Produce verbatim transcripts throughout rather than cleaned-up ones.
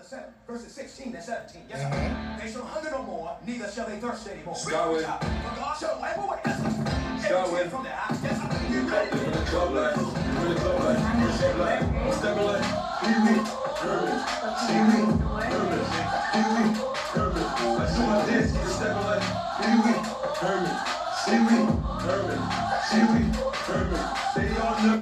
seven, verses sixteen and seventeen. Yes, sir. Mm-hmm. They shall hunger no more, neither shall they thirst anymore. Start with. For God shall wipe away. Yes, sir. Start with. From their eyes. Yes, sir. Get ready. Give it a club life. Give it a club life. Step life. Step life. Pee-wee. Herman. See-wee. Herman. Pee-wee. Herman. I saw my dance. Step life. Pee-wee. Herman. See-wee. Herman. See-wee. Herman. Stay on the.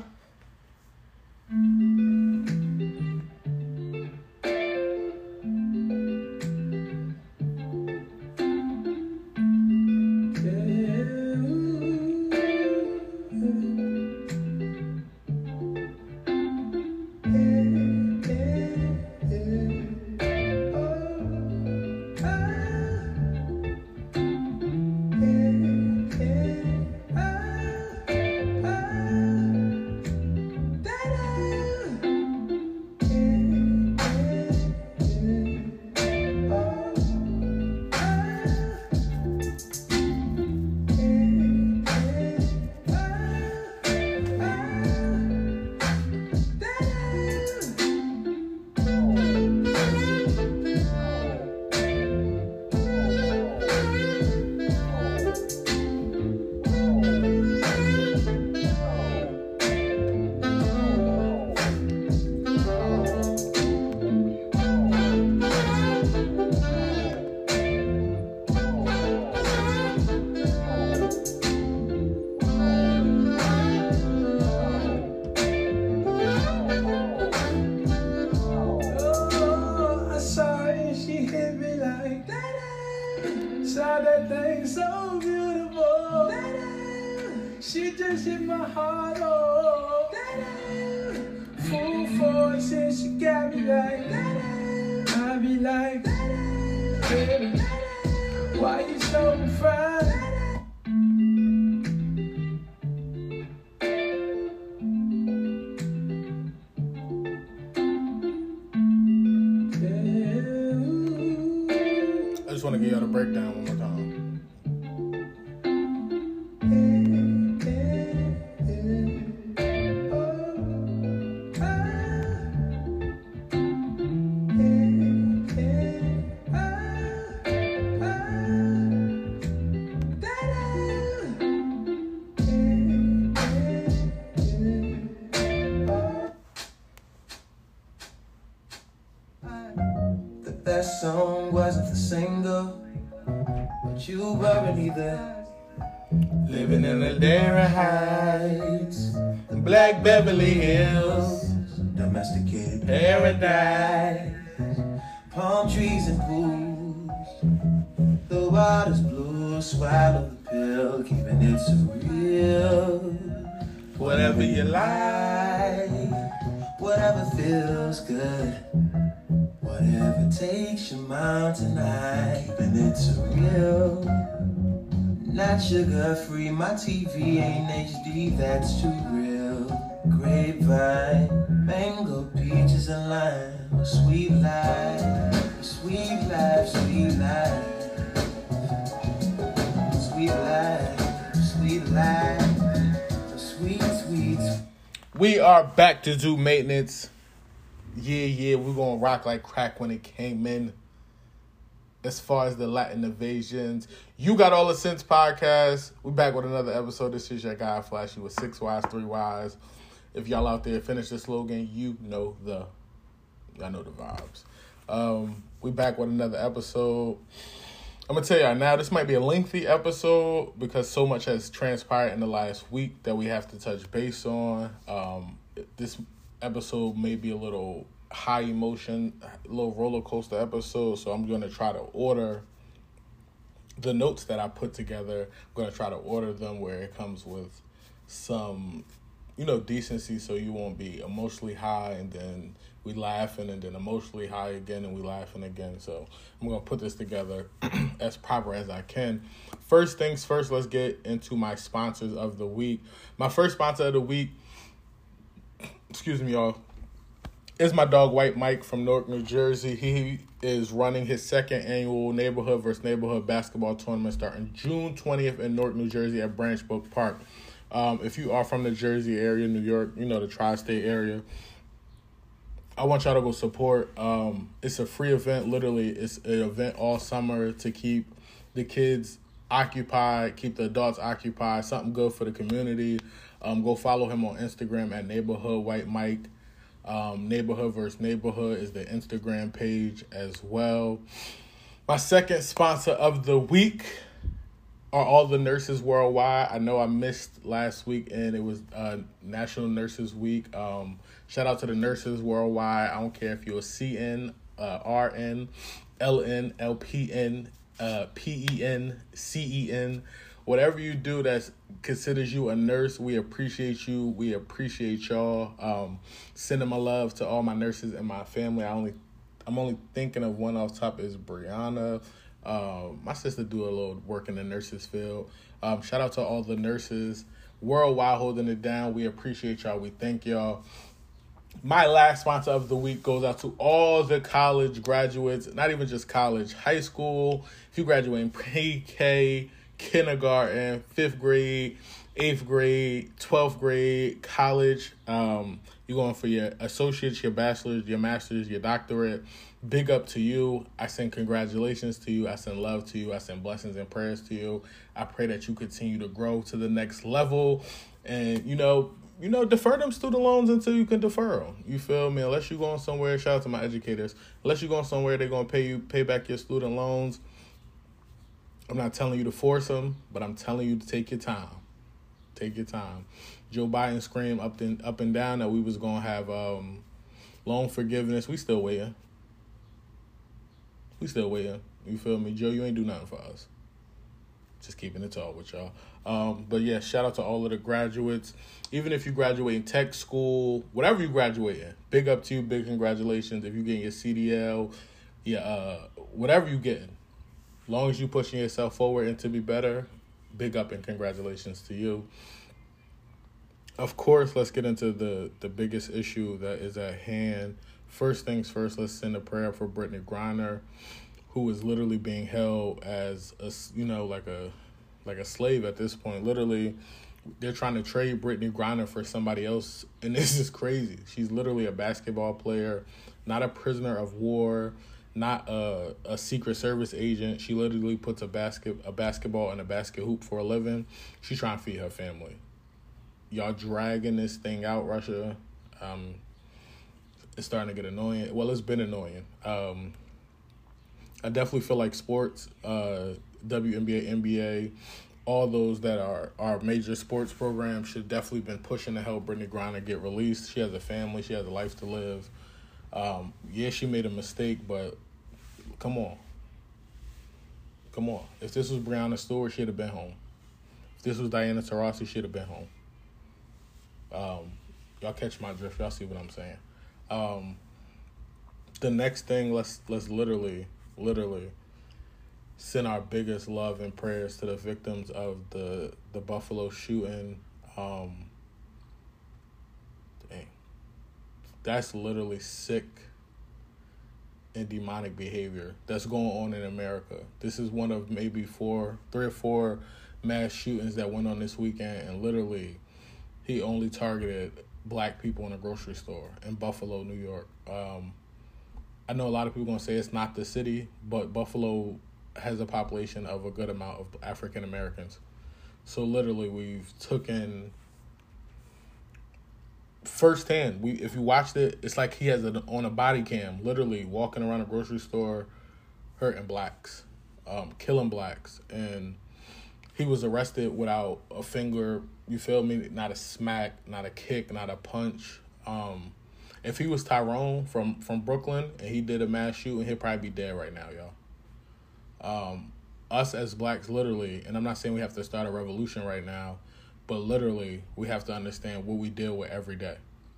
I just want to give y'all the breakdown one more time. That song wasn't the single, but you weren't either. Living in the Darren Heights, the Black Beverly Hills, Domesticated paradise, palm trees and pools. The water's blue, swallow the pill, keeping it surreal. whatever you like, whatever feels good. Whatever takes your mind tonight, keeping it surreal. Not sugar-free, my T V ain't H D, that's too real. Grapevine, mango, peaches and lime, a sweet life, sweet life, sweet life. Sweet life, sweet life, sweet, sweet. We are back to do maintenance. Yeah, yeah, we're going to rock like crack when it came in. As far as the Latin invasions, you got all the sense podcast. We're back with another episode. This is your guy Flashy with six Y's, three Y's. If y'all out there finish the slogan, you know the, y'all know the vibes. Um, we back with another episode. I'm gonna tell y'all now, this might be a lengthy episode because so much has transpired in the last week that we have to touch base on. Um, this episode may be a little high emotion, a little roller coaster episode, so I'm going to try to order the notes that I put together. I'm going to try to order them where it comes with some, you know, decency, so you won't be emotionally high and then we laughing and then emotionally high again and we laughing again. So I'm going to put this together as proper as I can. First things first, let's get into my sponsors of the week. My first sponsor of the week, excuse me, y'all, is my dog White Mike from Newark, New Jersey. He is running his second annual neighborhood versus neighborhood basketball tournament starting June twentieth in Newark, New Jersey at Branch Brook Park. Um, if you are from the Jersey area, New York, you know, the tri-state area, I want y'all to go support. Um, it's a free event. Literally, it's an event all summer to keep the kids occupied, keep the adults occupied. Something good for the community. Um, go follow him on Instagram at Neighborhood White Mike. Um, Neighborhood versus Neighborhood is the Instagram page as well. My second sponsor of the week are all the nurses worldwide. I know I missed last week, and it was uh, National Nurses Week. Um, shout out to the nurses worldwide. I don't care if you're a C N, uh, R N, L N, L P N, uh, P E N, C E N. Whatever you do that considers you a nurse, we appreciate you. We appreciate y'all. Um, sending my love to all my nurses and my family. I only, I'm only thinking of one off top is Brianna. Um, my sister do a little work in the nurses field. Um, shout out to all the nurses worldwide holding it down. We appreciate y'all. We thank y'all. My last sponsor of the week goes out to all the college graduates, not even just college, high school. If you graduate in pre-K, kindergarten, fifth grade, eighth grade, twelfth grade, college, um, you're going for your associates, your bachelor's, your master's, your doctorate. Big up to you. I send congratulations to you. I send love to you. I send blessings and prayers to you. I pray that you continue to grow to the next level. And, you know, you know, defer them student loans until you can defer them. You feel me? Unless you're going somewhere, shout out to my educators. Unless you're going somewhere, they're going to pay you, pay back your student loans. I'm not telling you to force them, but I'm telling you to take your time. Take your time. Joe Biden screamed up and, up and down that we was going to have um, loan forgiveness. We still waiting. We still waiting. You feel me? Joe, you ain't do nothing for us. Just keeping it tall with y'all. Um, but yeah, shout out to all of the graduates. Even if you graduate in tech school, whatever you graduate in, big up to you, big congratulations. If you getting your C D L, yeah, uh, whatever you getting, as long as you pushing yourself forward and to be better, big up and congratulations to you. Of course, let's get into the, the biggest issue that is at hand. First things first, let's send a prayer for Brittany Griner, who is literally being held as a, you know, like a like a slave at this point. Literally, they're trying to trade Brittany Griner for somebody else, and this is crazy. She's literally a basketball player, not a prisoner of war, not a, a Secret Service agent. She literally puts a basket a basketball in a basket hoop for a living. She's trying to feed her family. Y'all dragging this thing out, Russia. Um, it's starting to get annoying. Well, it's been annoying. Um, I definitely feel like sports, uh, W N B A, N B A, all those that are, are major sports programs should definitely been pushing to help Brittany Griner get released. She has a family. She has a life to live. Um, yeah, she made a mistake, but come on. Come on. If this was Breonna Stewart, she'd have been home. If this was Diana Taurasi, she'd have been home. Um, y'all catch my drift. Y'all see what I'm saying. Um, the next thing, let's let's literally, literally send our biggest love and prayers to the victims of the the Buffalo shooting. Um, dang, that's literally sick and demonic behavior that's going on in America. This is one of maybe four, three or four mass shootings that went on this weekend, and literally, he only targeted black people in a grocery store in Buffalo, New York. Um, I know a lot of people are going to say it's not the city, but Buffalo has a population of a good amount of African Americans. So literally, we've taken firsthand. We, if you watched it, it's like he has it on a body cam, literally walking around a grocery store, hurting blacks, um, killing blacks, and he was arrested without a finger. You feel me? Not a smack, not a kick, not a punch. Um, if he was Tyrone from, from Brooklyn and he did a mass shooting, he'd probably be dead right now, y'all. Um, us as blacks, literally, and I'm not saying we have to start a revolution right now, but literally, we have to understand what we deal with every day.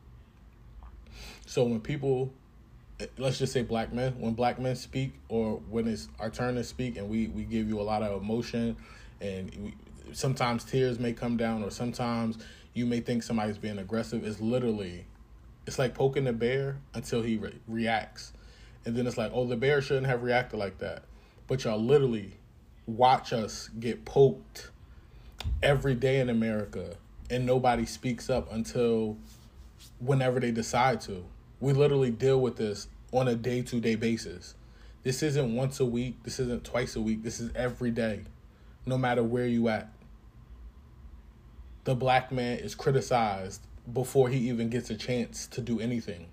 So when people, let's just say black men, when black men speak, or when it's our turn to speak and we, we give you a lot of emotion, and we, sometimes tears may come down, or sometimes you may think somebody's being aggressive. It's literally, it's like poking the bear until he re- reacts. And then it's like, oh, the bear shouldn't have reacted like that. But y'all literally watch us get poked every day in America, and nobody speaks up until whenever they decide to. We literally deal with this on a day-to-day basis. This isn't once a week. This isn't twice a week. This is every day, no matter where you at. The black man is criticized before he even gets a chance to do anything.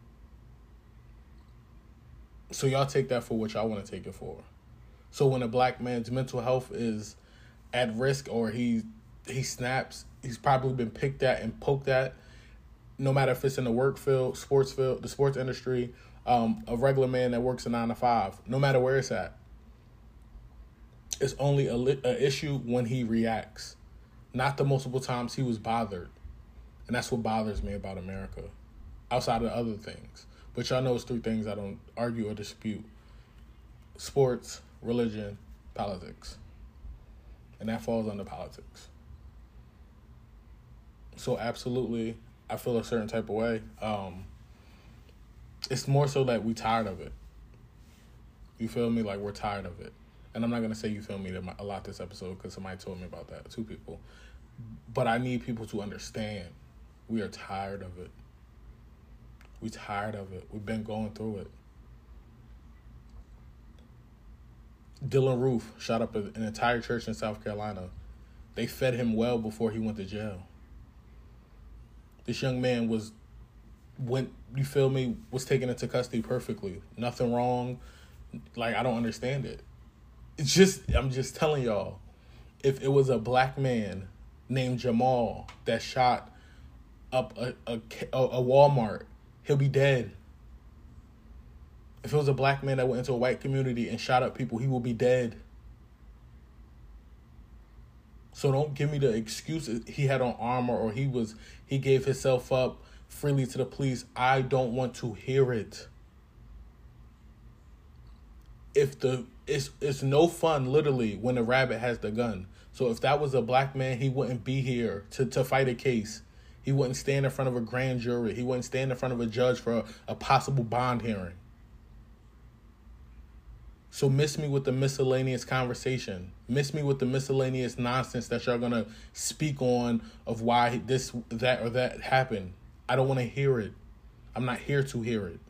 So y'all take that for what y'all want to take it for. So when a black man's mental health is at risk or he he snaps, he's probably been picked at and poked at, no matter if it's in the work field, sports field, the sports industry, um, a regular man that works a nine to five, no matter where it's at. It's only a, li- a issue when he reacts, not the multiple times he was bothered. And that's what bothers me about America, outside of other things. But y'all know it's three things I don't argue or dispute. Sports, religion, politics. And that falls under politics. So absolutely, I feel a certain type of way. Um, it's more so that we tired of it. You feel me? Like, we're tired of it. And I'm not going to say you feel me a lot this episode because somebody told me about that, two people. But I need people to understand we are tired of it. We tired of it. We've been going through it. Dylan Roof shot up an entire church in South Carolina. They fed him well before he went to jail. This young man was, went, you feel me, was taken into custody perfectly. Nothing wrong. Like, I don't understand it. It's just, I'm just telling y'all, if it was a black man named Jamal that shot up a, a, a Walmart, he'll be dead. If it was a black man that went into a white community and shot up people, he will be dead. So don't give me the excuse he had on armor or he was he gave himself up freely to the police. I don't want to hear it. If the it's it's no fun literally when a rabbit has the gun. So if that was a black man, he wouldn't be here to, to fight a case. He wouldn't stand in front of a grand jury. He wouldn't stand in front of a judge for a, a possible bond hearing. So miss me with the miscellaneous conversation. Miss me with the miscellaneous nonsense that y'all going to speak on of why this, that, or that happened. I don't want to hear it. I'm not here to hear it.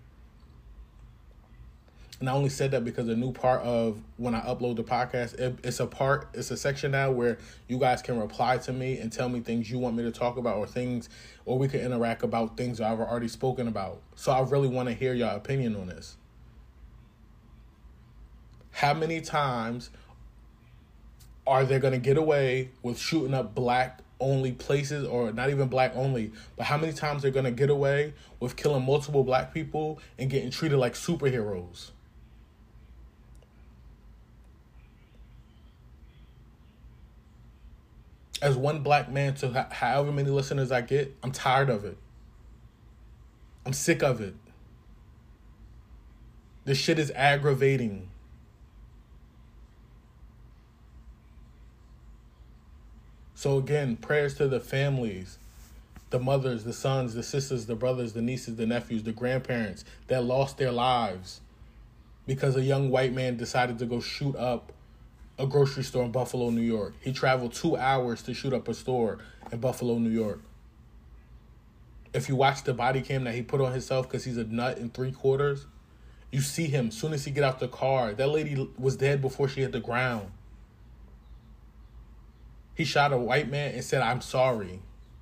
And I only said that because a new part of when I upload the podcast, it, it's a part, it's a section now where you guys can reply to me and tell me things you want me to talk about or things, or we can interact about things I've already spoken about. So I really want to hear your opinion on this. How many times are they going to get away with shooting up black only places, or not even black only, but how many times they're going to get away with killing multiple black people and getting treated like superheroes? As one black man to ha- however many listeners I get, I'm tired of it. I'm sick of it. This shit is aggravating. So again, prayers to the families, the mothers, the sons, the sisters, the brothers, the nieces, the nephews, the grandparents that lost their lives because a young white man decided to go shoot up a grocery store in Buffalo, New York. He traveled two hours to shoot up a store in Buffalo, New York. If you watch the body cam that he put on himself because he's a nut in three quarters, you see him as soon as he get out the car. That lady was dead before she hit the ground. He shot a white man and said, "I'm sorry."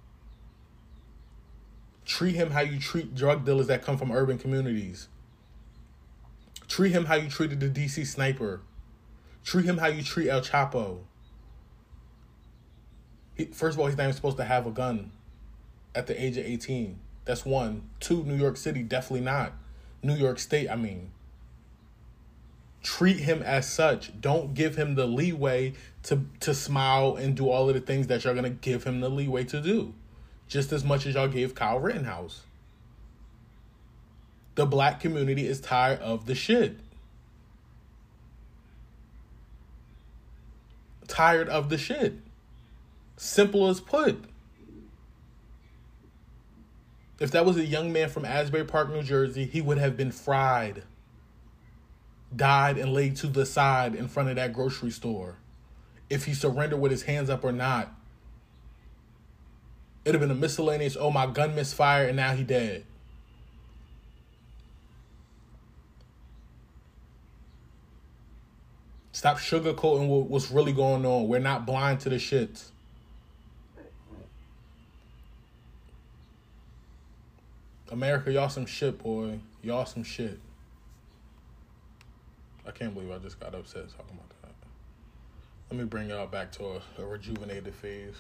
Treat him how you treat drug dealers that come from urban communities. Treat him how you treated the D C sniper. Treat him how you treat El Chapo. He, first of all, he's not even supposed to have a gun at the age of eighteen. That's one. Two, New York City, definitely not. New York State, I mean. Treat him as such. Don't give him the leeway to, to smile and do all of the things that you're going to give him the leeway to do. Just as much as y'all gave Kyle Rittenhouse. The black community is tired of the shit. Tired of the shit. Simple as put. If that was a young man from Asbury Park, New Jersey, he would have been fried. Died and laid to the side in front of that grocery store. If he surrendered with his hands up or not. It'd have been a miscellaneous, oh, my gun misfired and now he dead. Stop sugarcoating what, what's really going on. We're not blind to the shits. America, y'all some shit, boy. Y'all some shit. I can't believe I just got upset talking about that. Let me bring y'all back to a, a rejuvenated phase.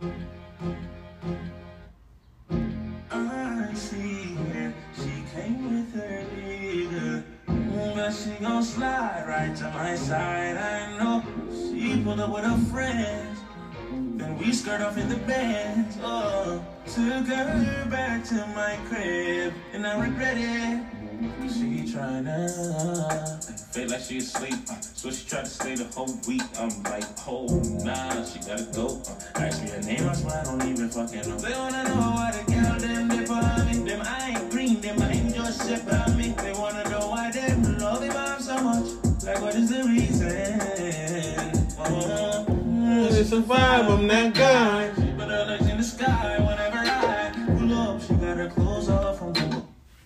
I see her. She came with her nigga. But she gon' slide right to my side. I know she pulled up with her friends. Then we skirt off in the bed. Oh, took her back to my crib, and I regret it. She tryna feel like she asleep, uh, so she tried to stay the whole week. I'm like, oh nah, she gotta go. Uh, ask me her name, I swear I don't even fucking know. They wanna know why the girl them dip on me. Them I ain't green, them I ain't just sip on me. They wanna know why them love them I'm so much. Like what is the reason? Uh, It's a vibe, I'm that guy. She put her legs in the sky whenever I pull up. She got her clothes off from the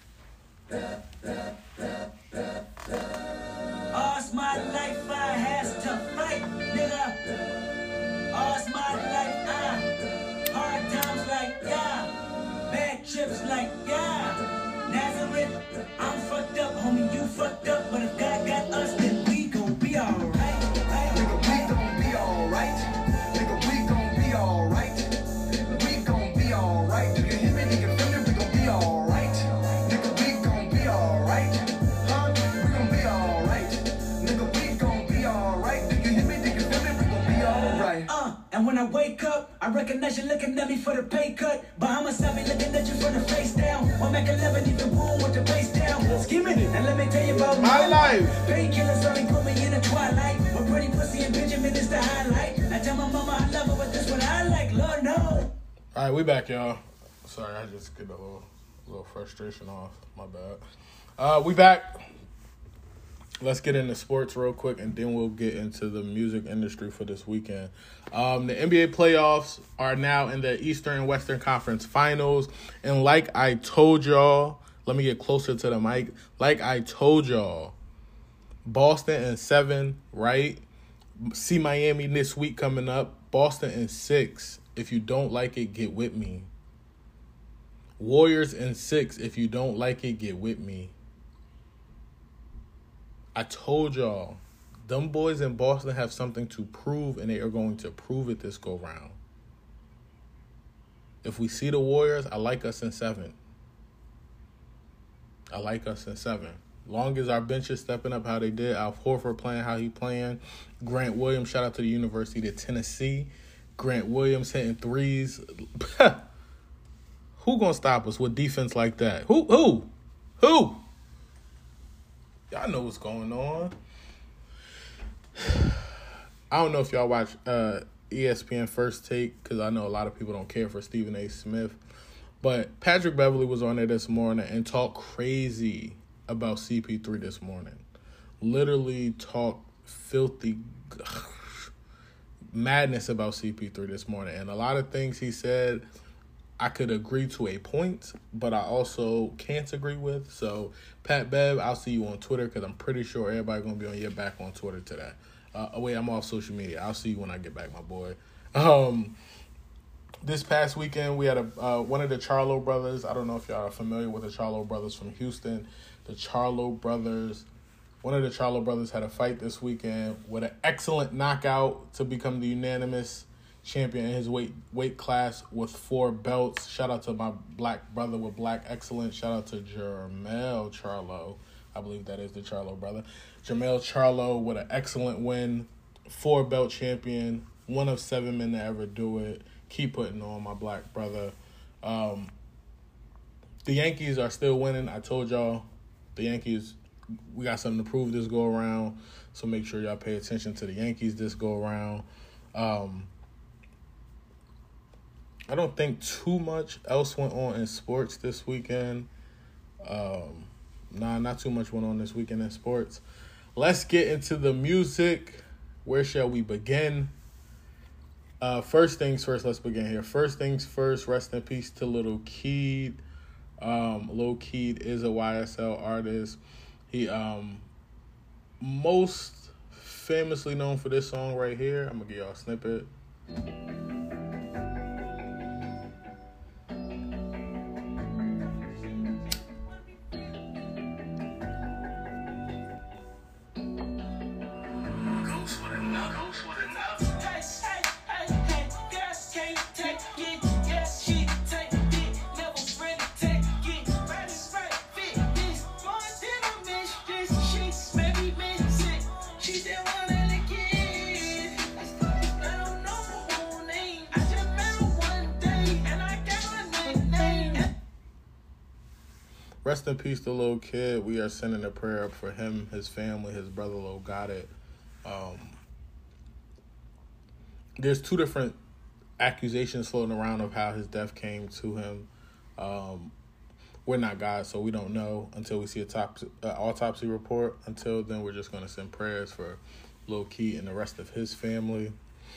all's my life I has to fight, nigga. All's my life I hard times like yeah, bad trips like yeah. Nazareth, I'm fucked up, homie, you fucked up, but if God got us, then we gon' be alright. Nigga, we gon' be alright. Nigga, we gon' be alright. We gon' be alright. Do you hear me? Do you feel me? We gon' be alright. Nigga, we gon' be alright. Huh? We gon' be alright. Nigga, we gon' be alright. Do you hear me? Do you feel me? We gon' be alright. Uh, and when I wake up, I recognize you looking at me for the pay cut. Bahamas, I be looking at you for the face down. One Mac eleven, even boom with the face down. Skimming it, and let me tell you about My life. Painkillers only put me in the twilight. But pretty pussy and Benjamin is the highlight. I tell my mama I love her, but this what I like, Lord no. All right, we back, y'all. Sorry, I just get a little, a little frustration off. My bad. Uh, we back. Let's get into sports real quick, and then we'll get into the music industry for this weekend. Um, the N B A playoffs are now in the Eastern and Western Conference Finals, and like I told y'all, let me get closer to the mic. Like I told y'all, Boston in seven, right? See Miami this week coming up. Boston in six. If you don't like it, get with me. Warriors in six. If you don't like it, get with me. I told y'all, them boys in Boston have something to prove, and they are going to prove it this go round. If we see the Warriors, I like us in seven. I like us in seven. Long as our bench is stepping up how they did, Al Horford playing how he playing, Grant Williams, shout out to the University of Tennessee. Grant Williams hitting threes. Who gonna stop us with defense like that? Who? Who? Who? Y'all know what's going on. I don't know if y'all watch uh, E S P N First Take, because I know a lot of people don't care for Stephen A. Smith. But Patrick Beverly was on there this morning and talked crazy about C P three this morning. Literally talked filthy madness about C P three this morning. And a lot of things he said I could agree to a point, but I also can't agree with. So, Pat Bev, I'll see you on Twitter, because I'm pretty sure everybody going to be on your back on Twitter today. Uh, oh, wait, I'm off social media. I'll see you when I get back, my boy. Um, this past weekend, we had a uh, one of the Charlo brothers. I don't know if y'all are familiar with the Charlo brothers from Houston. The Charlo brothers, one of the Charlo brothers had a fight this weekend with an excellent knockout to become the unanimous champion in his weight weight class with four belts. Shout out to my black brother with black excellence. Shout out to Jermell Charlo. I believe that is the Charlo brother. Jermell Charlo with an excellent win. Four belt champion. One of seven men to ever do it. Keep putting on, my black brother. Um, the Yankees are still winning. I told y'all the Yankees, we got something to prove this go around. So make sure y'all pay attention to the Yankees this go around. Um, I don't think too much else went on in sports this weekend. Um, nah, not too much went on this weekend in sports. Let's get into the music. Where shall we begin? Uh, first things first, let's begin here. First things first, rest in peace to Lil Keed. Um, Lil Keed is a Y S L artist. He, um, most famously known for this song right here. I'm gonna give y'all a snippet. Rest in peace to Lil Kid. We are sending a prayer up for him, his family, his brother Lil got it. Um, there's two different accusations floating around of how his death came to him. Um, we're not God, so we don't know until we see a top, uh, autopsy report. Until then, we're just going to send prayers for Lil Keat and the rest of his family.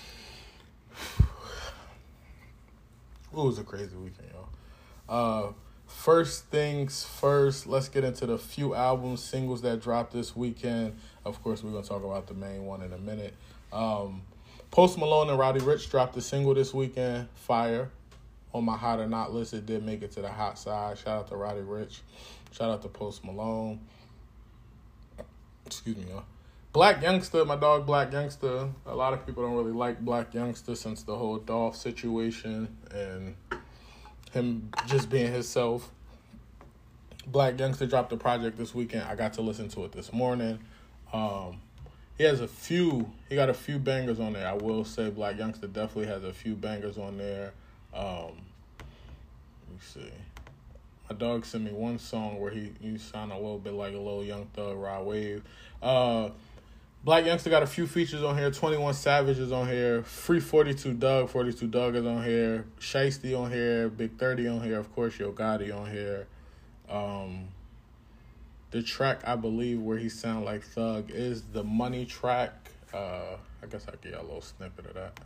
It was a crazy weekend, y'all. Uh, First things first, let's get into the few albums, singles that dropped this weekend. Of course, we're going to talk about the main one in a minute. Um, Post Malone and Roddy Ricch dropped a single this weekend, Fire. On my hot or not list, it did make it to the hot side. Shout out to Roddy Ricch. Shout out to Post Malone. Excuse me, y'all. Black Youngster, my dog Black Youngster. A lot of people don't really like Black Youngster since the whole Dolph situation and him just being himself. Black Youngster dropped a project this weekend. I got to listen to it this morning. Um, he has a few, he got a few bangers on there. I will say Black Youngster definitely has a few bangers on there. Um, let me see. My dog sent me one song where he, he sounded a little bit like a little Young Thug, Rod Wave. Uh, Black Youngster got a few features on here. twenty-one Savage is on here. Free forty-two Doug. forty-two Doug is on here. Shiesty on here. Big thirty on here. Of course, Yo Gotti on here. Um, the track, I believe, where he sound like Thug is the Money track. Uh, I guess I'll give you a little snippet of that.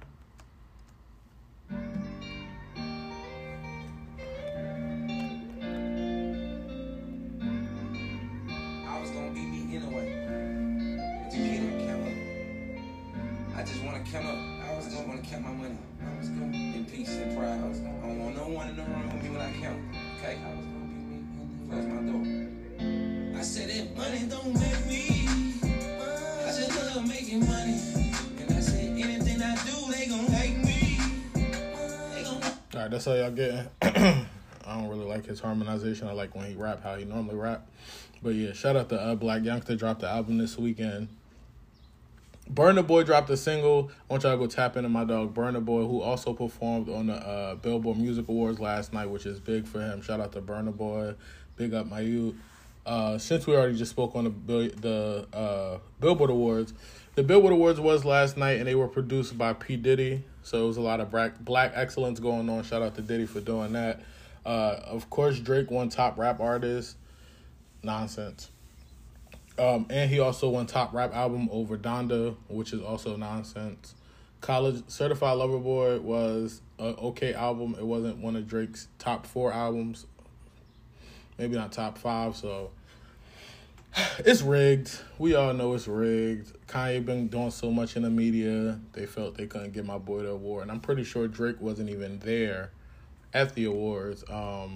I was gonna be me anyway. But you can't count up. I just wanna count up. I was gonna wanna count my money. I was gonna in peace and pride. I was gonna, I don't want no one in the room with me when I count. Okay? I was gonna be me. Close my door. I said that money don't make me. I just love making money. And I said anything I do, they gon' hate me. They gon' All right, that's all y'all getting. I don't really like his harmonization. I like when he rap how he normally rap. But yeah, shout out to uh, Black Youngster. Dropped the album this weekend. Burna Boy dropped a single. I want y'all to go tap into my dog Burna Boy, who also performed on the uh, Billboard Music Awards last night, which is big for him. Shout out to Burna Boy. Big up my youth. Uh, since we already just spoke on the the uh, Billboard Awards, the Billboard Awards was last night, and they were produced by P. Diddy. So it was a lot of black, black excellence going on. Shout out to Diddy for doing that. Uh, of course, Drake won Top Rap Artist. Nonsense. Um, and he also won Top Rap Album over Donda, which is also nonsense. College Certified Lover Boy was an okay album. It wasn't one of Drake's top four albums. Maybe not top five, so it's rigged. We all know it's rigged. Kanye been doing so much in the media. They felt they couldn't give my boy the award. And I'm pretty sure Drake wasn't even there at the awards. Um,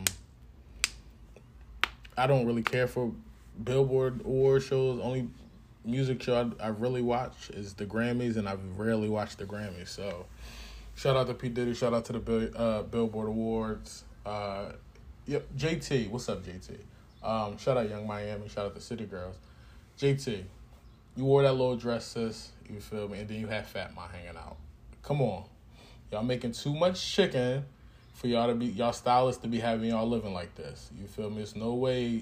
I don't really care for Billboard award shows. Only music show I, I really watch is the Grammys, and I've rarely watched the Grammys. So shout out to P. Diddy. Shout out to the Bill, uh, Billboard Awards. Uh, yep, J T. What's up, J T? Um, shout out Young Miami. Shout out to City Girls. J T, you wore that little dress, sis. You feel me? And then you had Fat Ma hanging out. Come on. Y'all making too much chicken for y'all to be, y'all stylists to be having y'all living like this. You feel me? There's no way.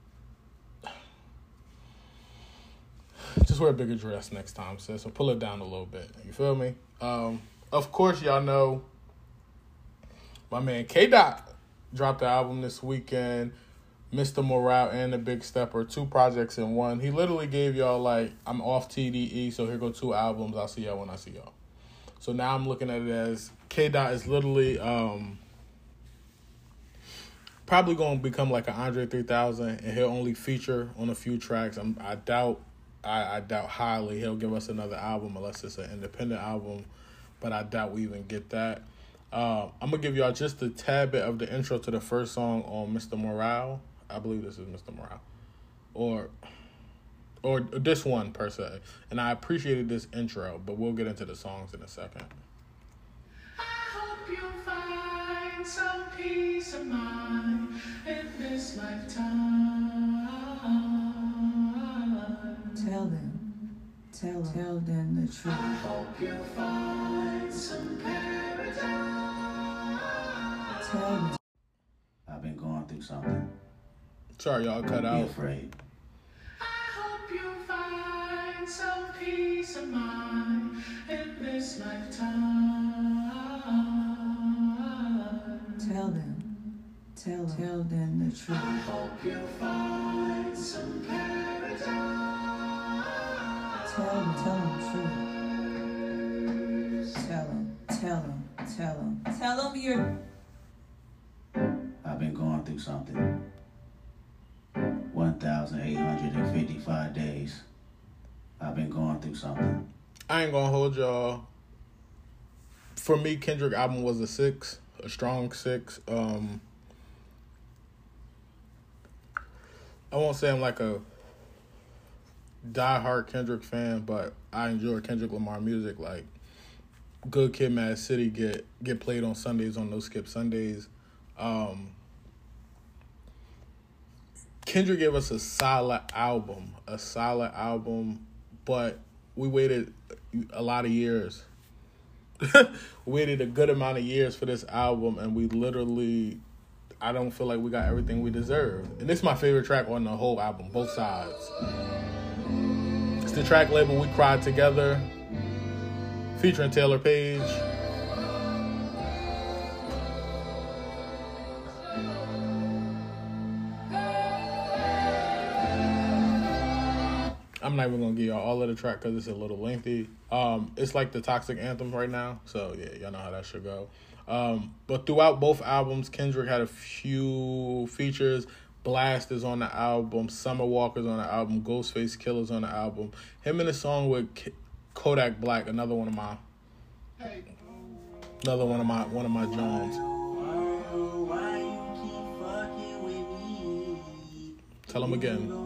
Just wear a bigger dress next time, sis. So pull it down a little bit. You feel me? Um, of course, y'all know my man K-Dot dropped the album this weekend. Mister Morale and The Big Stepper, two projects in one. He literally gave y'all, like, I'm off T D E, so here go two albums. I'll see y'all when I see y'all. So now I'm looking at it as K-Dot is literally um, probably going to become like an Andre three thousand, and he'll only feature on a few tracks. I'm, I doubt I, I doubt highly he'll give us another album unless it's an independent album, but I doubt we even get that. Uh, I'm going to give y'all just a tad bit of the intro to the first song on Mister Morale. I believe this is Mister Morale. Or, or this one, per se. And I appreciated this intro, but we'll get into the songs in a second. I hope you find some peace of mind in this lifetime. Tell them, tell them, tell them the truth. I hope you find some paradise. Tell them. I've been going through something. Sorry, y'all cut Don't be out. afraid. I hope you find some peace of mind in this lifetime. Tell them, tell them, tell them the truth. I hope you find some paradise. Tell them, tell them the truth. Tell them, tell them, tell them, tell them you're. I've been going through something. one thousand eight hundred fifty-five days. I've been going through something. I ain't gonna hold y'all. For me, Kendrick album was a six, a strong six. Um, I won't say I'm like a diehard Kendrick fan, but I enjoy Kendrick Lamar music. Like Good Kid, Mad City get get played on Sundays on No Skip Sundays. Um, Kendrick gave us a solid album, a solid album, but we waited a lot of years. We waited a good amount of years for this album, and we literally, I don't feel like we got everything we deserve. And this is my favorite track on the whole album, both sides. It's the track label We Cried Together, featuring Taylor Page. I'm not even gonna give y'all all of the track because it's a little lengthy. Um, it's like the Toxic Anthem right now, so yeah, y'all know how that should go. Um, but throughout both albums, Kendrick had a few features. Blast is on the album, Summer Walker's on the album, Ghostface Killer's on the album. Him in a song with K- Kodak Black, another one of my, another one of my one of my Jones. Tell him again.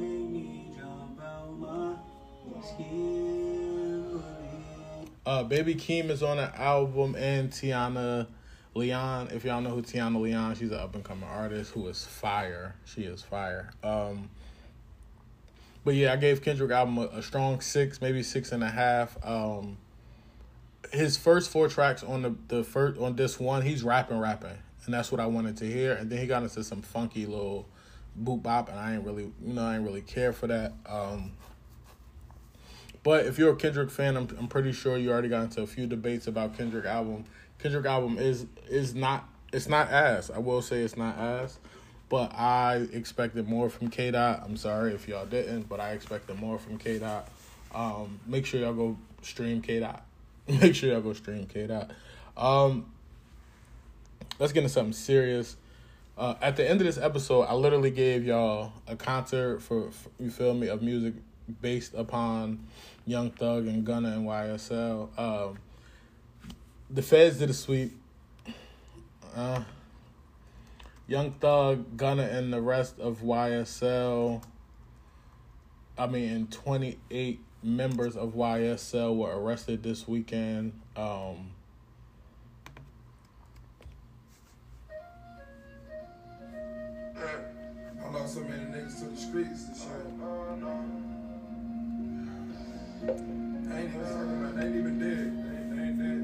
Uh, Baby Keem is on the album, and Tiana Leon. If y'all know who Tiana Leon, she's an up-and-coming artist who is fire. She is fire. Um, but yeah, I gave Kendrick album a, a strong six, maybe six and a half. Um, his first four tracks on the, the first on this one, he's rapping, rapping, and that's what I wanted to hear. And then he got into some funky little boop bop, and I ain't really, you know, I ain't really care for that. Um, But if you're a Kendrick fan, I'm I'm pretty sure you already got into a few debates about Kendrick album. Kendrick album is is not it's not ass. I will say it's not ass, but I expected more from K-Dot. I'm sorry if y'all didn't, but I expected more from K-Dot. Um, make sure y'all go stream K-Dot. Make sure y'all go stream K-Dot. Um, let's get into something serious. Uh, at the end of this episode, I literally gave y'all a concert for, for you feel me, of music based upon Young Thug and Gunna and Y S L. Um, the Feds did a sweep. Uh, Young Thug, Gunna, and the rest of Y S L, I mean, twenty-eight members of Y S L were arrested this weekend. Um, I lost so many niggas to the streets this year. I ain't even talking about, they ain't even dead. They, they ain't dead.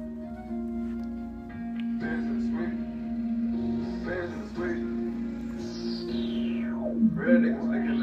Feds in the street. Feds in the street. Real niggas licking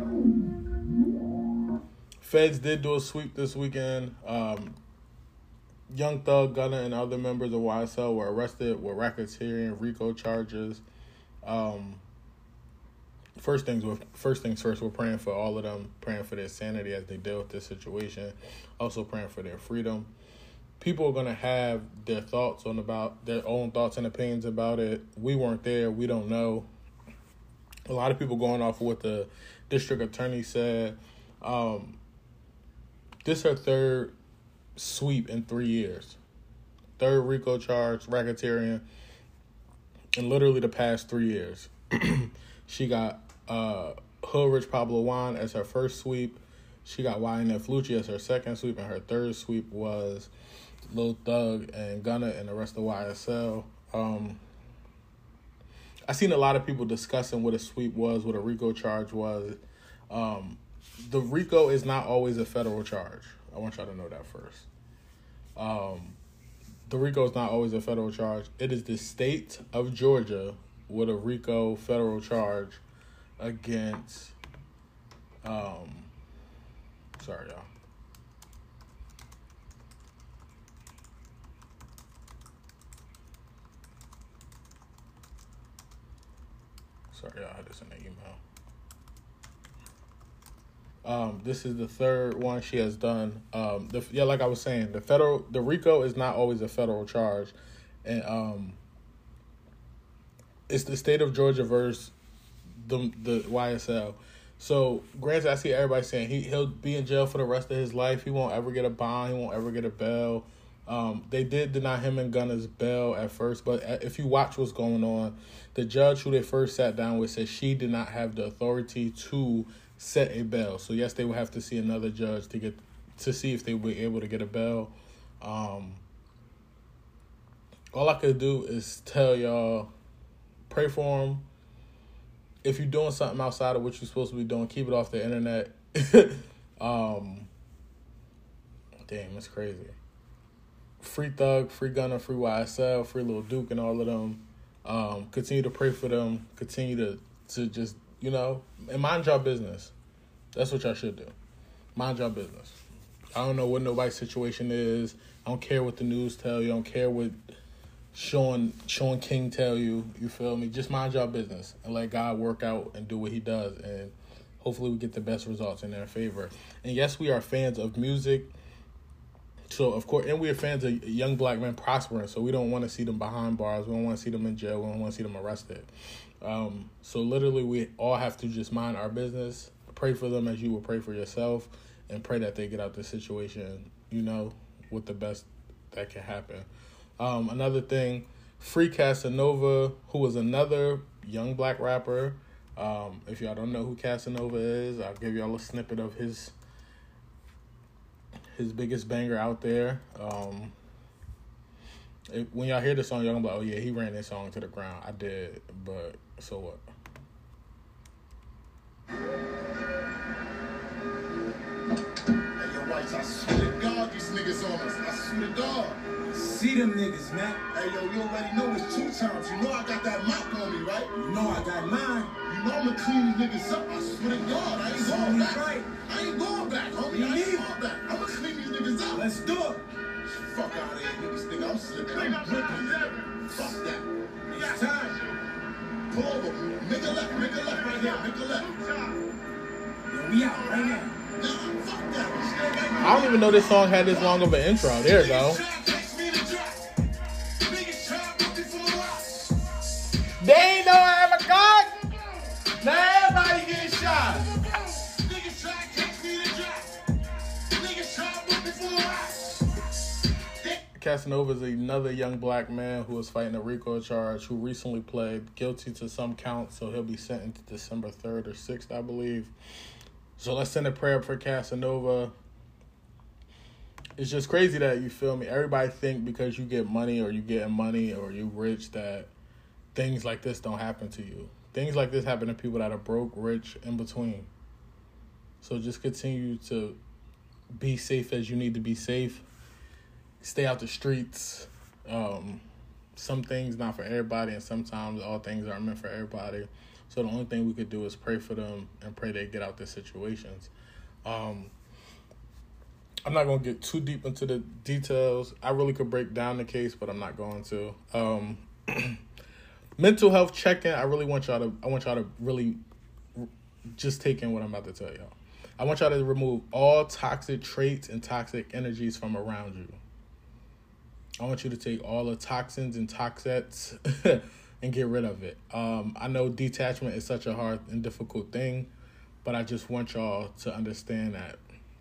up. Feds did do a sweep this weekend. Um, Young Thug, Gunna, and other members of Y S L were arrested with racketeering, RICO charges. Um, first things were, first things first, we're praying for all of them, praying for their sanity as they deal with this situation. Also praying for their freedom. People are gonna have their thoughts on about their own thoughts and opinions about it. We weren't there. We don't know. A lot of people going off of what the district attorney said. Um, this her third sweep in three years. Third RICO charge, racketeering, in literally the past three years. She got uh, Hood Rich Pablo Juan as her first sweep. She got Y N F Lucci as her second sweep, and her third sweep was Lil Thug and Gunna and the rest of Y S L. Um, I seen a lot of people discussing what a sweep was, what a RICO charge was. Um, the RICO is not always a federal charge. I want y'all to know that first. Um, the RICO is not always a federal charge. It is the state of Georgia with a RICO federal charge against, um, sorry, y'all. Sorry, y'all, I had this in the email. Um, this is the third one she has done. Um, the, yeah, like I was saying, the federal, the RICO is not always a federal charge, and um, it's the state of Georgia versus the the Y S L. So, granted, I see everybody saying he he'll be in jail for the rest of his life. He won't ever get a bond. He won't ever get a bail. Um, they did deny him and Gunna's bail at first, but if you watch what's going on, the judge who they first sat down with said she did not have the authority to set a bail. So yes, they will have to see another judge to get to see if they were able to get a bail. Um, all I could do is tell y'all, pray for him. If you're doing something outside of what you're supposed to be doing, keep it off the internet. um, damn, it's crazy. Free Thug, free Gunna, free Y S L, free Lil Duke, and all of them. Um, continue to pray for them. Continue to to just, you know, and mind your business. That's what y'all should do. Mind your business. I don't know what nobody's situation is. I don't care what the news tell you. I don't care what Sean Sean King tell you. You feel me? Just mind your business and let God work out and do what he does. And hopefully we get the best results in their favor. And yes, we are fans of music. So, of course, and we are fans of young black men prospering. So we don't want to see them behind bars. We don't want to see them in jail. We don't want to see them arrested. Um, so literally we all have to just mind our business, pray for them as you would pray for yourself, and pray that they get out this situation, you know, with the best that can happen. Um, another thing, Free Casanova, who was another young black rapper. Um, if y'all don't know who Casanova is, I'll give y'all a snippet of his his biggest banger out there. Um, It, when y'all hear the song, y'all gonna be like, oh yeah, he ran this song to the ground. I did, but so what? Hey, yo, Whites, I swear to God, these niggas on us. I swear to God. See them niggas, man. Hey, yo, you already know it's two times. You know I got that mop on me, right? You know I got mine. You know I'ma clean these niggas up. I swear to God, I ain't going back. Right. I ain't going back, homie. Me I ain't neither. going back. I'ma clean these niggas up. Let's do it. Fuck out of here, niggas think I'm slipping. I'm dripping, nigga. Fuck that. It's time. Pull over. Make a left, make a left right here. Make a left. Yo, we out right now. Nah, fuck that. Stay right I don't even know this song had this long of an intro. There you go. They ain't know I ever got. Now everybody getting shot. Casanova is another young black man who is fighting a RICO charge, who recently pled guilty to some counts, so he'll be sentenced December third or sixth, I believe. So let's send a prayer for Casanova. It's just crazy that, you feel me, everybody think because you get money or you getting money or you rich that things like this don't happen to you. Things like this happen to people that are broke, rich, in between. So just continue to be safe as you need to be safe. Stay out the streets. Um, some things not for everybody, and sometimes all things aren't meant for everybody. So the only thing we could do is pray for them and pray they get out their situations. Um, I'm not going to get too deep into the details. I really could break down the case, but I'm not going to. Um, mental health check-in. I really want y'all to. I want y'all to really just take in what I'm about to tell y'all. I want y'all to remove all toxic traits and toxic energies from around you. I want you to take all the toxins and toxettes and get rid of it. Um, I know detachment is such a hard and difficult thing, but but I just want y'all to understand that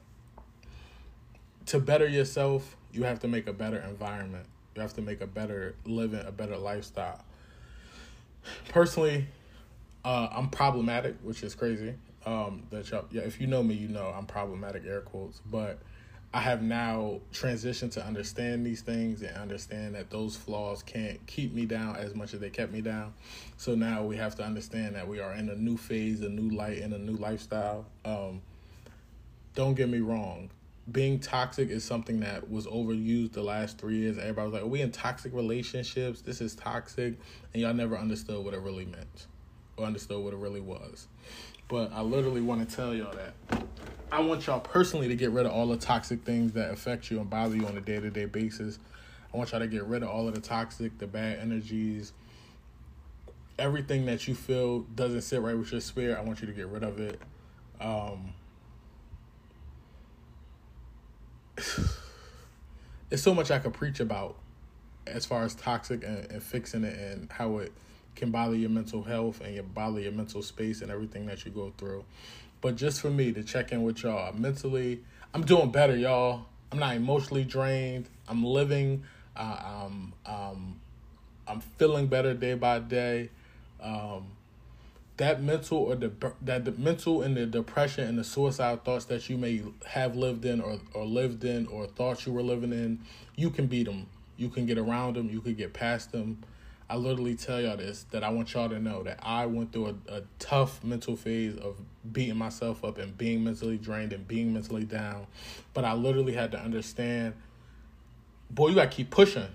to better yourself, you have to make a better environment. You have to make a better living, a better lifestyle. Personally, uh, I'm problematic, which is crazy. Um, that y'all, yeah, if you know me, you know I'm problematic, air quotes. But I have now transitioned to understand these things and understand that those flaws can't keep me down as much as they kept me down. So now we have to understand that we are in a new phase, a new light, and a new lifestyle. Um, don't get me wrong. Being toxic is something that was overused the last three years. Everybody was like, are we in toxic relationships? This is toxic. And y'all never understood what it really meant or understood what it really was. But I literally want to tell y'all that I want y'all personally to get rid of all the toxic things that affect you and bother you on a day-to-day basis. I want y'all to get rid of all of the toxic, the bad energies, everything that you feel doesn't sit right with your spirit. I want you to get rid of it. Um... There's so much I could preach about as far as toxic and, and fixing it and how it can bother your mental health and your bother your mental space and everything that you go through. But just for me to check in with y'all, mentally, I'm doing better, y'all. I'm not emotionally drained. I'm living. Uh, I'm, um, I'm feeling better day by day. Um, that mental or the that the mental and the depression and the suicide thoughts that you may have lived in or, or lived in or thought you were living in, you can beat them. You can get around them. You can get past them. I literally tell y'all this, that I want y'all to know that I went through a, a tough mental phase of beating myself up and being mentally drained and being mentally down. But I literally had to understand, boy, you got to keep pushing.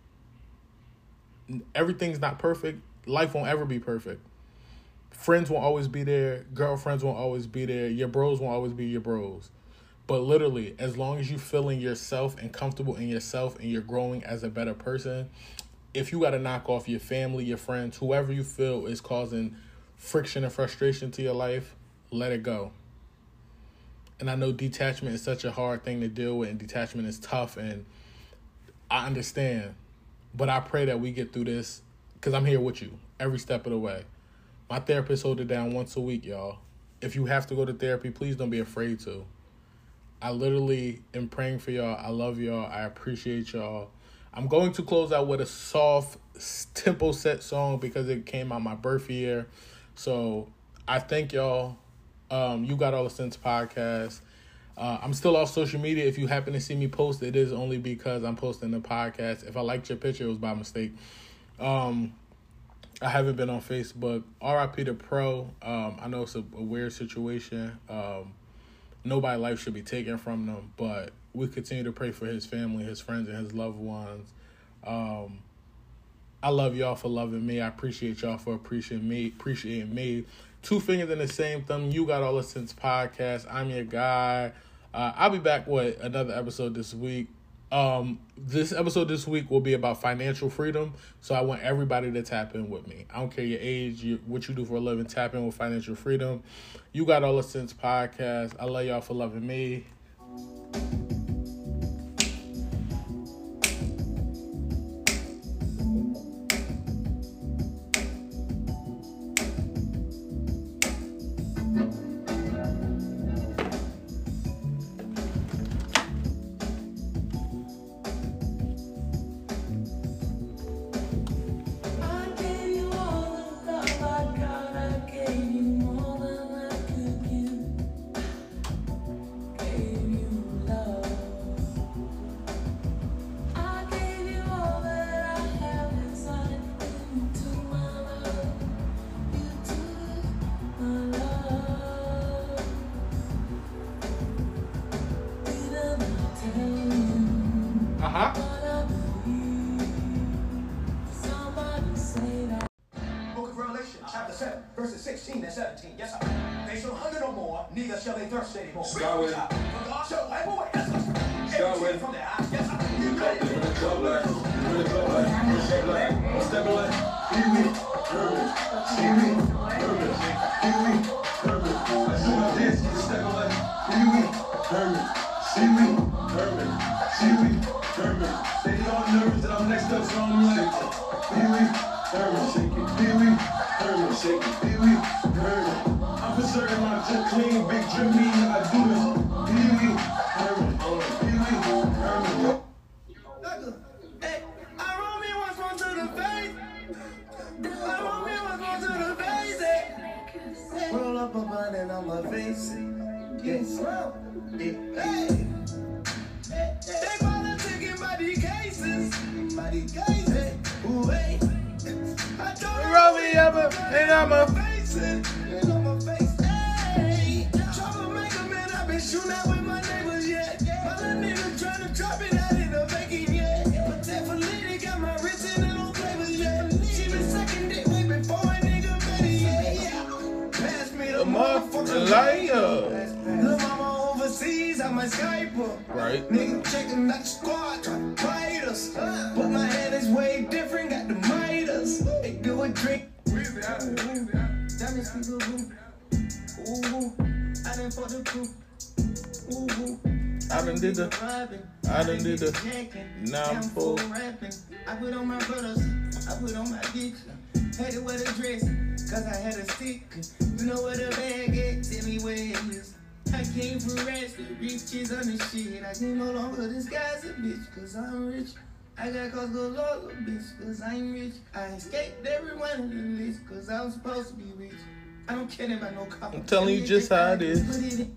Everything's not perfect. Life won't ever be perfect. Friends won't always be there. Girlfriends won't always be there. Your bros won't always be your bros. But literally, as long as you're feeling yourself and comfortable in yourself and you're growing as a better person, if you got to knock off your family, your friends, whoever you feel is causing friction and frustration to your life, let it go. And I know detachment is such a hard thing to deal with, and detachment is tough, and I understand. But I pray that we get through this because I'm here with you every step of the way. My therapist hold it down once a week, y'all. If you have to go to therapy, please don't be afraid to. I literally am praying for y'all. I love y'all. I appreciate y'all. I'm going to close out with a soft tempo set song because it came out my birth year. So I thank y'all. Um, you Got All the Sense podcast. Uh, I'm still off social media. If you happen to see me post, it is only because I'm posting the podcast. If I liked your picture, it was by mistake. Um, I haven't been on Facebook. R I P to Pro. Um, I know it's a, a weird situation. Um, nobody's life should be taken from them, but we continue to pray for his family, his friends, and his loved ones. Um, I love y'all for loving me. I appreciate y'all for appreciating me. Appreciating me. Two fingers in the same thumb. You Got All the Sense podcast. I'm your guy. Uh, I'll be back with another episode this week. Um, this episode this week will be about financial freedom. So I want everybody to tap in with me. I don't care your age, your, what you do for a living. Tap in with financial freedom. You Got All the Sense podcast. I love y'all for loving me. sixteen and seventeen, yes sir. They shall hunger no more, neither shall they thirst anymore. Start with- For God shall wipe away, yes sir. Start Every with- tear from their eyes, yes sir. You From ready? the club life, from the club life, shake life, step life, Pee-wee, Herman, Pee-wee, Herman, Pee-wee, Herman. I see my dance, you step life, Pee-wee, Herman, Pee-wee, Herman, Pee-wee, Herman. They all nervous that I'm next up, so I'm like, Pee-wee, Herman, shake it, Pee-wee, Herman, shake it, Pee-wee, Herman. I'm concerned. in my jet clean, big Jimmy, I do this. Pee Wee, Herman, Pee Wee, Herman. Hey, I roll me once more to the face. I roll me once more to the face. Hey. Roll up a bun and on my face. Get slow. Hey. They politicking by the cases. By the cases. Ooh, hey. I don't Roll me up and I'm a face it. And on my face. Hey. Troublemaker, man, I've been shooting out with my neighbors, yeah. My little nigga trying to drop it out in the bacon, yeah. But that for lady got my wrist in and on flavors, yeah. She been sucking dick way before a nigga better, yeah, yeah. Pass me the motherfucking lighter. Little mama overseas, I might Skype her. Right. Nigga checking that squad, try to fight us. But my head is way different, got the Midas. They do a drink. Diamonds be good, ooh. I done fought the crew. Ooh. I done did the, I done did the, now I'm full. Rapping. I put on my brothers, I put on my dick. Had to wear the dress, cause I had a stick. You know where the bag at, tell me where it is. I came from rats, the riches on the shit. I can no longer disguise a bitch, cause I'm rich. I got cause galore, bitch, cause I'm rich. I escaped every one of the list, cause I was supposed to be rich. I don't care about no cop. I'm telling you just how it is. Put it in.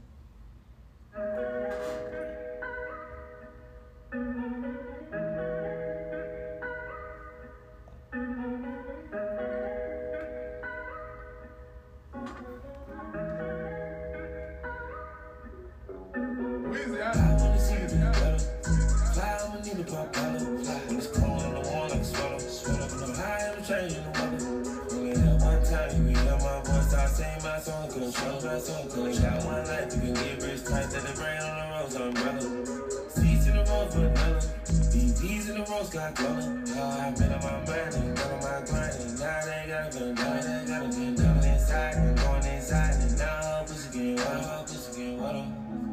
Weezy, I I wanna see you do better. Fly, I'ma need a pop collar. Fly, when it's cold in the warm like a sweater. Sweater, but I'm high, I'm changing the weather. Only that one time you can hear my voice, I sing my song, control my song, cause got one life, you can get rich tight to the brain on the rose umbrella. Seats in the rose vanilla. B Vs in the rose got color. How I been on my mind and got on my grind, and now they got a gun down, they got a gun down inside, and going inside, and now her pussy getting wetter, pussy getting wetter.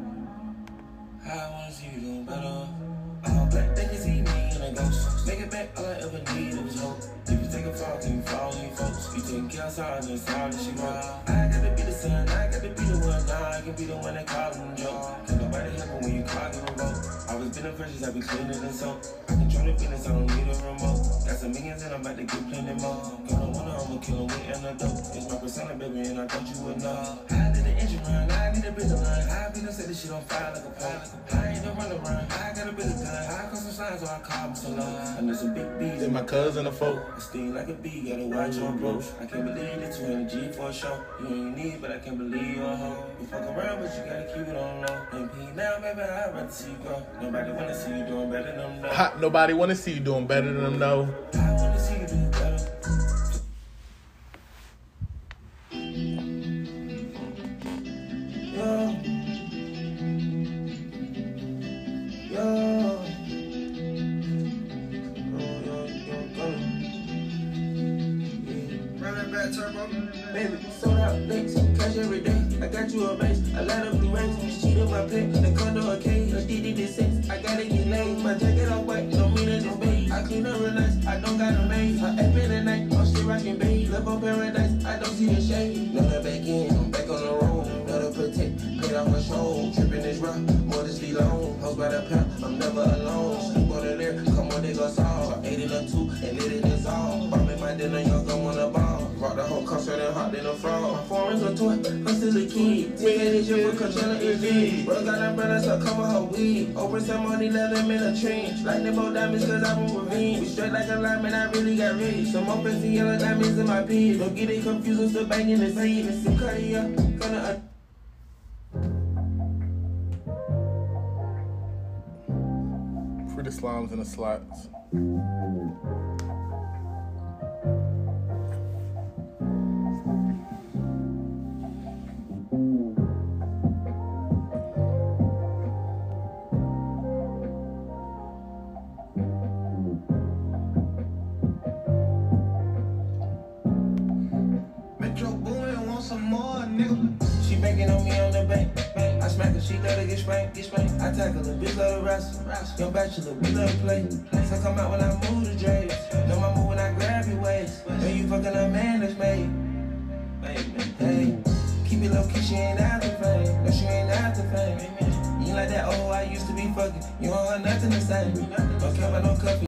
I wanna see you doing better. All black, they can see me in a ghost. Make it back, all I ever needed was hope. If you take a fall, can you fall on your folks? You taking care of sorrow, and sorrow that she wrote. I gotta be the son, I gotta be the one. Now I can be the one that call them Joe. Can't nobody help me when you call them remote. I was been precious, I be cleaning and soap. I control the business, I don't need a remote. Got some millions and I'm about to get plenty more. Gonna wanna, I'ma kill them with antidote. It's my persona, baby, and I thought you would know. I did an engine run, I need a bit of run. I be the set this shit on fire like a pole. I ain't no run around, I got a bit of gun. I call some signs, so I call them so long. I know some big bees And my cousin a folk. I sting like a bee, gotta watch your approach. I can't believe it's two hundred G for a show. You ain't need, but I can't believe you're a hoe. You fuck around, but you gotta keep it on low. M P now, baby, I'd rather see you go. Nobody wanna see you doing better than them, no. Hot, nobody want to see you doing better than them, no. I wanna see you do better. Yo. Yo. Baby, sold out links, cash every day. I got you a base, a lot of blue rays. Cheat on my plate, the condo a cage. A D D D six, I gotta get laid. My jacket all white, don't mean that it's beige. I clean up real nice, I don't got a maid. I ain't been at night, I'm still rocking beige. Live on paradise, I don't see the shade. None of back in, I'm back on the road. None of protect, paid off my show. Tripping this rock, modestly long. House by the pound, I'm never alone. Sleep on the there, come on, they go solve. I ate it up too, and lit it is all. Bought me my dinner, young, I wanna ball. Rock the whole concert and hot than a frog. My foreigns are toy, I'm still a kid. Take it this year for Coachella is big. Bro got a brother, so cover her weed. Open some money, let them in a trench. Lightning bolt diamonds, cause I want revenge. We straight like a lineman, I really got rich. Some more fancy yellow diamonds in my pig. Don't get it confused, I'm still banging the seed. It's some Cartier, gonna. Free the slimes and the slots. Metro Boomin' want some more, nigga. She banking on me on the bank. I smack her, she gotta get spanked, get spanked. I tackle her, bitch love to wrestle. Young bachelor, we love to play. So come out when I move the drapes. Know my move when I grab your waist. Know you fucking a man that's made. Hey, hey. keep it low key, she ain't after fame. No, she ain't after fame. You ain't like that, oh, I used to be fucking. You don't have nothing to say. Don't care about no cup.